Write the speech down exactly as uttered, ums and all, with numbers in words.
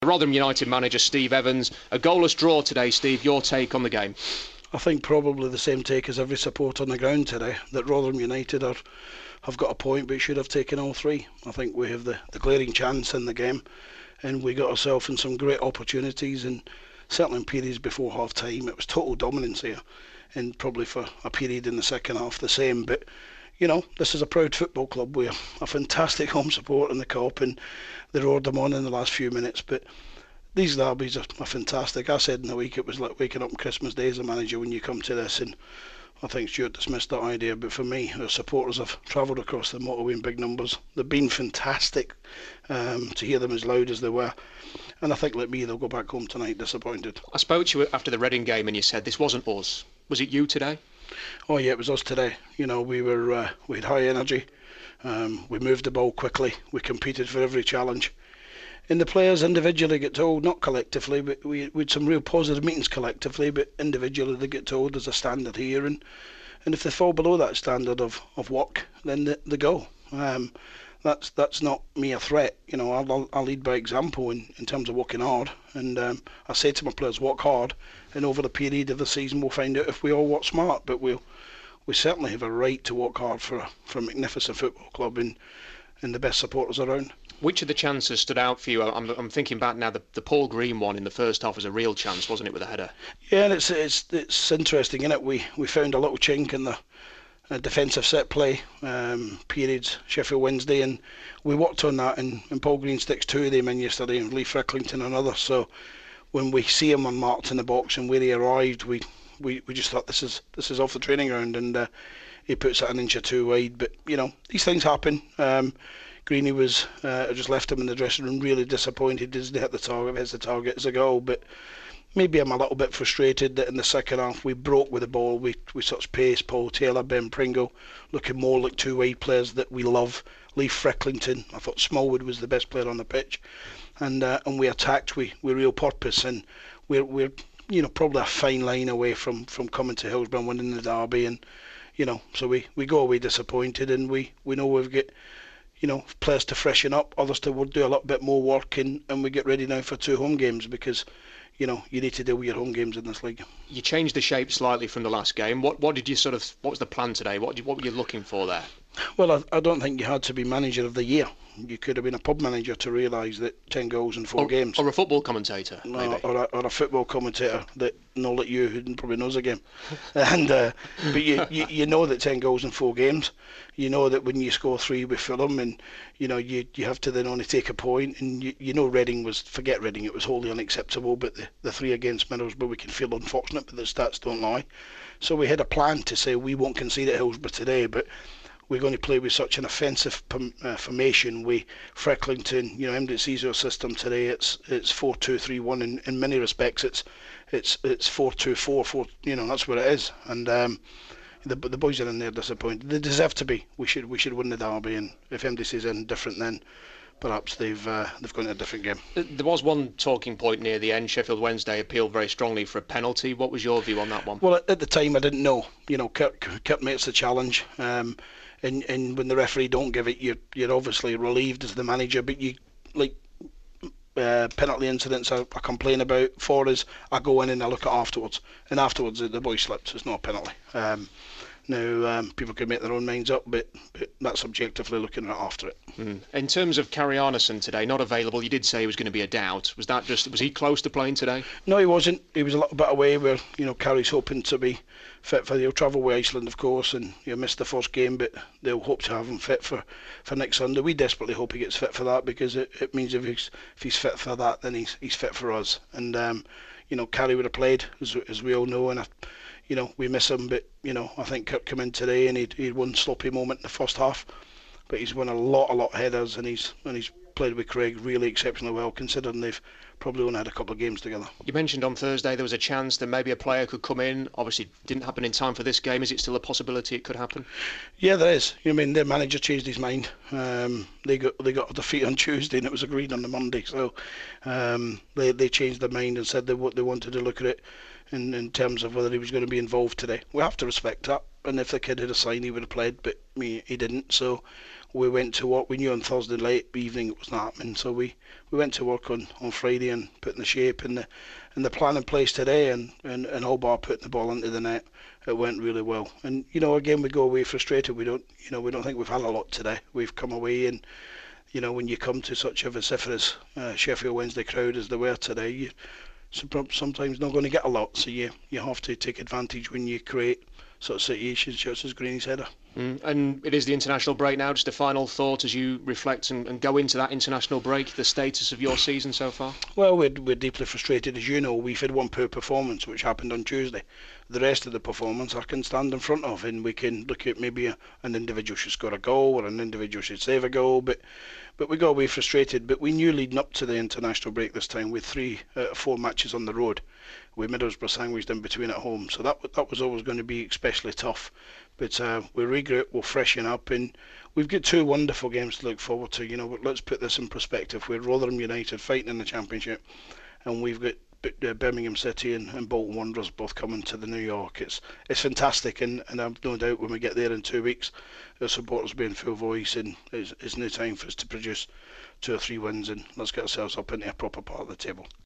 Rotherham United manager Steve Evans. A goalless draw today, Steve. Your take on the game? I think probably the same take as every supporter on the ground today, that Rotherham United are, have got a point but should have taken all three. I think we have the, the glaring chance in the game, and we got ourselves in some great opportunities, and certainly in periods before half time it was total dominance here, and probably for a period in the second half the same. But you know, this is a proud football club. We're a fantastic home support in the Cup, and they roared them on in the last few minutes. But these derbies are, are fantastic. I said in the week it was like waking up on Christmas Day as a manager when you come to this, and I think Stuart dismissed that idea. But for me, our supporters have travelled across the motorway in big numbers. They've been fantastic, um, to hear them as loud as they were. And I think, like me, they'll go back home tonight disappointed. I spoke to you after the Reading game and you said this wasn't us. Was it you today? Oh yeah, it was us today. You know, we were uh, we had high energy. Um, we moved the ball quickly. We competed for every challenge. And the players individually get told, not collectively, but we, we had some real positive meetings collectively, but individually they get told there's a standard here, and, and if they fall below that standard of, of work, then they, they go. Um, that's that's not me a threat. You know, I'll, I'll lead by example in, in terms of working hard, and um, I say to my players, work hard, and over the period of the season we'll find out if we all work smart. But we'll we certainly have a right to work hard for a, for a magnificent football club and, and the best supporters around. Which of the chances stood out for you? I'm, I'm thinking back now, the, the Paul Green one in the first half was a real chance, wasn't it, with a header? Yeah, and it's it's it's interesting, isn't it? We we found a little chink in the uh, defensive set play um, periods, Sheffield Wednesday, and we worked on that, and, and Paul Green sticks two of them in yesterday, and Lee Frecklington another. So when we see him unmarked in the box and where he arrived, we, we, we just thought this is this is off the training ground, and uh, he puts it an inch or two wide. But you know, these things happen. Um, Greeny was, uh, I just left him in the dressing room really disappointed. Didn't hit the target, hits the target as a goal. But maybe I'm a little bit frustrated that in the second half we broke with the ball. We we such pace, Paul Taylor, Ben Pringle, looking more like two wide players that we love. Lee Frecklington, I thought Smallwood was the best player on the pitch, and uh, and we attacked with, with real purpose, and we're we're you know probably a fine line away from, from coming to Hillsborough and winning the derby, and you know so we, we go away disappointed, and we, we know we've got you know, players to freshen up, others to do a little bit more work, and, and we get ready now for two home games, because, you know, you need to deal with your home games in this league. You changed the shape slightly from the last game. What what did you sort of, what was the plan today? What did, what were you looking for there? Well, I, I don't think you had to be manager of the year. You could have been a pub manager to realise that ten goals in four or, games. Or a football commentator, maybe. Or, or, a, or a football commentator that know like you, who probably knows a game. and uh, But you, you, you know that ten goals in four games. You know that when you score three with Fulham, and you know you, you have to then only take a point, and you, you know Reading was, forget Reading, it was wholly unacceptable, but the, the three against Middlesbrough we can feel unfortunate, but the stats don't lie. So we had a plan to say we won't concede at Hillsborough today, but we're going to play with such an offensive uh, formation. We Frecklington, you know, Embry Caesar's system today. It's it's four two three one. In, in many respects, it's it's it's four two four four. You know, that's what it is. And um, the the boys are in there disappointed. They deserve to be. We should we should win the derby. And if M D C's in different, then perhaps they've uh, they've gone to a different game. There was one talking point near the end. Sheffield Wednesday appealed very strongly for a penalty. What was your view on that one? Well, at, at the time I didn't know. You know, Kurt, Kurt makes the challenge. Um, And, and when the referee don't give it, you're you're obviously relieved as the manager. But you like uh, penalty incidents I, I complain about. For us, I go in and I look at afterwards, and afterwards the boy slips. It's not a penalty. Um, now um, people can make their own minds up, but, but that's objectively looking at it after it. Mm. In terms of Carrie Arneson today, not available. You did say he was going to be a doubt. Was that just was he close to playing today? No, he wasn't. He was a little bit away. Where you know Carrie's hoping to be fit for. He'll travel with Iceland, of course, and he'll miss the first game, but they'll hope to have him fit for, for next Sunday. We desperately hope he gets fit for that, because it, it means if he's if he's fit for that, then he's he's fit for us. And um, you know, Carrie would have played, as as we all know, and I, you know we miss him. But you know, I think Kurt came in today and he'd he'd one sloppy moment in the first half, but he's won a lot a lot of headers, and he's and he's played with Craig really exceptionally well, considering they've probably only had a couple of games together. You mentioned on Thursday there was a chance that maybe a player could come in. Obviously didn't happen in time for this game. Is it still a possibility it could happen? Yeah, there is. I mean, their manager changed his mind. Um, they got they got a defeat on Tuesday and it was agreed on the Monday. So um, they they changed their mind and said they they wanted to look at it in, in terms of whether he was going to be involved today. We have to respect that. And if the kid had a sign, he would have played, but he, he didn't. So we went to work. We knew on Thursday late evening it wasn't happening, so we, we went to work on, on Friday and putting the shape and the and the plan in place today, and, and, and all bar putting the ball into the net. It went really well. And you know, again, we go away frustrated. We don't, you know, we don't think we've had a lot today. We've come away, and you know, when you come to such a vociferous uh, Sheffield Wednesday crowd as they were today, you sometimes not going to get a lot. So you you have to take advantage when you create sort of situations, just as Greeny's header. Mm. And it is the international break now. Just a final thought as you reflect and, and go into that international break, the status of your season so far? Well, we're, we're deeply frustrated, as you know. We've had one poor performance, which happened on Tuesday. The rest of the performance I can stand in front of, and we can look at maybe a, an individual should score a goal or an individual should save a goal, but but we got away frustrated. But we knew leading up to the international break this time, with three out of four matches on the road, with Middlesbrough sandwiched in between at home, so that that was always going to be especially tough. But uh, we regroup, we'll freshen up, and we've got two wonderful games to look forward to. You know, but let's put this in perspective. We're Rotherham United fighting in the Championship, and we've got uh, Birmingham City and, and Bolton Wanderers both coming to the New York. It's it's fantastic, and, and I've no doubt when we get there in two weeks, the supporters will be in full voice, and it's, it's no time for us to produce two or three wins, and let's get ourselves up into a proper part of the table.